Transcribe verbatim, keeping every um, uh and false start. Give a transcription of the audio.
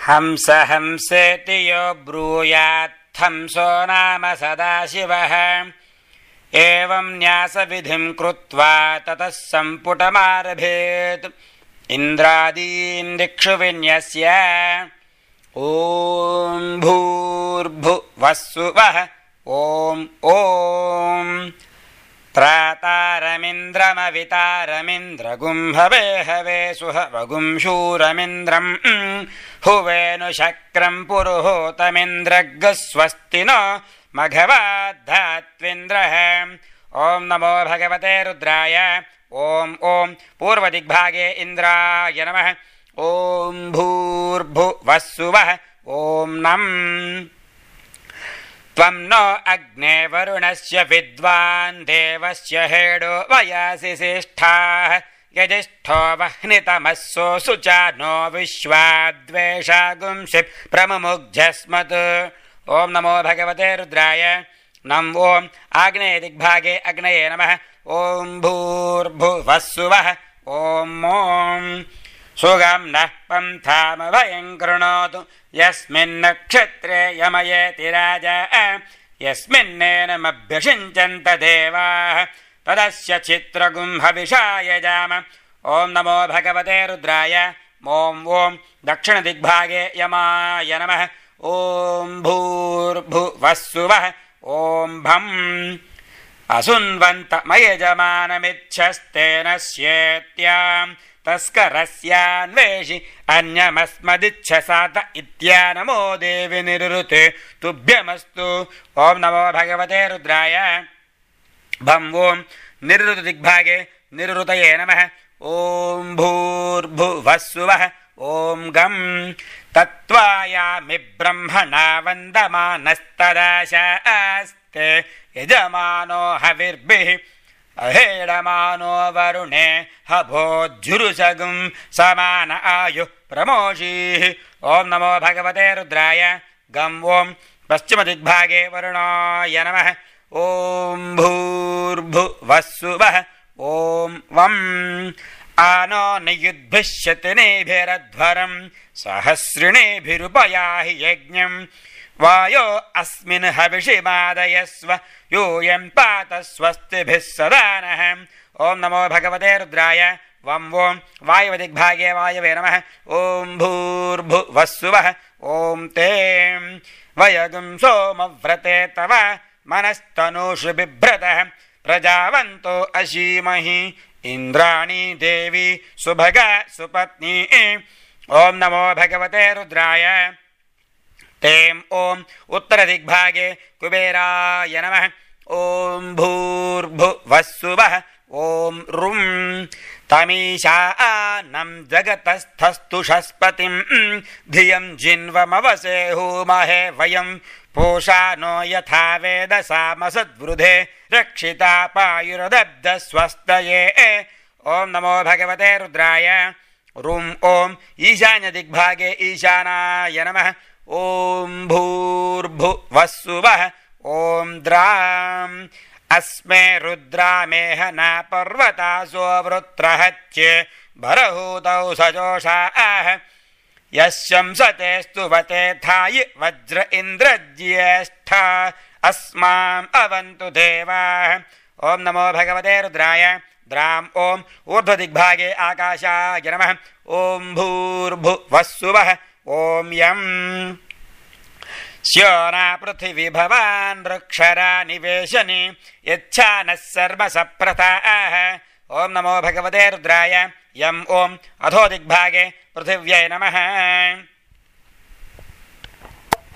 हंस हंसेति यो ब्रूयात् हंसो नाम सदाशिवः एवं न्यासविधिं कृत्वा ततः सम्पुटमारभेत् इन्द्रादीन् दिक्षु विन्यस्य ॐ भूर्भुवस्सुवः ॐ ॐ त्रातारमिन्द्रमवितारमिन्द्रगुं हवे हवे सुहवगुं शूरमिन्द्रं हुवेनुशक्रं पुरुहूतमिन्द्रगस्वस्ति नो मघवाद्धात्विन्द्रः ॐ नमो भगवते रुद्राय ॐ ॐ पूर्वदिग्भागे इन्द्राय नमः ॐ भूर्भुवस्सुवः ॐ नम् त्वं नो अग्ने वरुणस्य विद्वान् देवस्य हेडो वयासि सिष्ठाः यजिष्ठो वह्नितमस्सो सुचा नो विश्वाद्वेषागुंसि प्रमुमुग्झस्मत् ॐ नमो भगवते रुद्राय नम ॐ आग्नेय दिग्भागे अग्नये नमः ॐ भूर्भुवस्सुवः ॐ ॐ सुगं नः पन्थामभयं कृणोतु यस्मिन्नक्षत्रे यमयेति राजा यस्मिन्नेनमभ्यषिञ्चन्त देवाः तदस्य चित्रगुं हविषा यजाम ॐ नमो भगवते रुद्राय ॐ ॐ दक्षिणदिग्भागे यमाय नमः ॐ भूर्भुवस्सुवः ॐ भं असुन्वन्तमयजमानमिच्छस्तेन स्येत्यां तस्करस्यान्वेषि अन्यमस्मदिच्छसात इत्यानमो देवि निरुते तुभ्यमस्तु ॐ नमो भगवते रुद्राय भं ॐ निरुतदिग्भागे निरुतये नमः ॐ भूर्भुवस्सुवः ॐ गं तत्त्वायामि ब्रह्मणा वन्दमानस्तदाशास्ते यजमानो हविर्भिः अहेडमानो वरुणे हभोज्जुरुसगुं समान आयुः प्रमोषीः ॐ नमो भगवते रुद्राय गं ॐ पश्चिमदिग्भागे वरुणाय नमः ॐ भूर्भुवस्सुवः ॐ वं आनो नियुद्भिश्यतिनेभिरध्वरं सहस्रिणेभिरुपयाहि यज्ञं वायो अस्मिन् हविषि मादयस्व यूयं पात स्वस्तिभिः सदा नः ॐ नमो भगवते रुद्राय वं ॐ वायवदिग्भागे वायवे नमः ॐ भूर्भुवस्सुवः ॐ ते वयगुं सोमव्रते तव मनस्तनूषु बिभ्रतः प्रजावन्तो अशीमहि इन्द्राणी देवी सुभगा सुपत्नी ॐ नमो भगवते रुद्राय तें ॐ उत्तरदिग्भागे कुबेराय नमः ॐ भूर्भुवस्सुवः ॐ रुं तमीशानं जगतस्थस्तुषस्पतिं धियं जिन्वमवसेहुमहे वयं पूषा नो यथा वेदसामसद्वृधे रक्षिता पायुरदब्धस्वस्तये ॐ नमो भगवते रुद्राय रुं ॐ ईशान्यदिग्भागे ईशानाय नमः ॐ भूर्भुवस्सुवः ॐ द्रां अस्मे रुद्रामेहना पर्वतासो वृत्रहत्ये भरहूतौ सजोषाः यशंसते स्तुवते थायि वज्र इन्द्रज्येष्ठा अस्माम् अवन्तु देवाः ॐ नमो भगवते रुद्राय द्रां ॐ ऊर्ध्वदिग्भागे आकाशाय नमः ॐ भूर्भुवस्सुवः ॐ यं स्योना पृथिवी भवान् रक्षरा निवेशनि यच्छानः सर्वसप्रथाः ॐ नमो भगवते रुद्राय यं ॐ अधो दिग्भागे पृथिव्यै नमः।